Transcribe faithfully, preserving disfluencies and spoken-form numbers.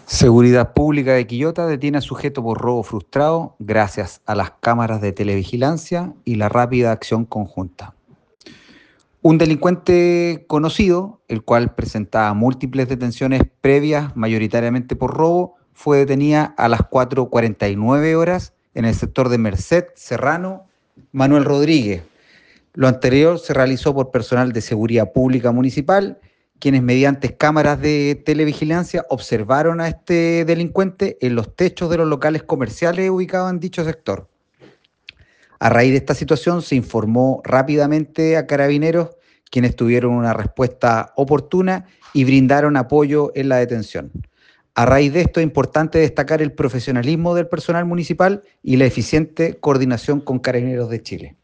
Seguridad Pública de Quillota detiene a sujeto por robo frustrado gracias a las cámaras de televigilancia y la rápida acción conjunta. Un delincuente conocido, el cual presentaba múltiples detenciones previas, mayoritariamente por robo, fue detenida a las cuatro cuarenta y nueve horas en el sector de Merced, Serrano, Manuel Rodríguez. Lo anterior se realizó por personal de seguridad pública municipal, quienes mediante cámaras de televigilancia observaron a este delincuente en los techos de los locales comerciales ubicados en dicho sector. A raíz de esta situación se informó rápidamente a Carabineros, quienes tuvieron una respuesta oportuna y brindaron apoyo en la detención. A raíz de esto es importante destacar el profesionalismo del personal municipal y la eficiente coordinación con Carabineros de Chile.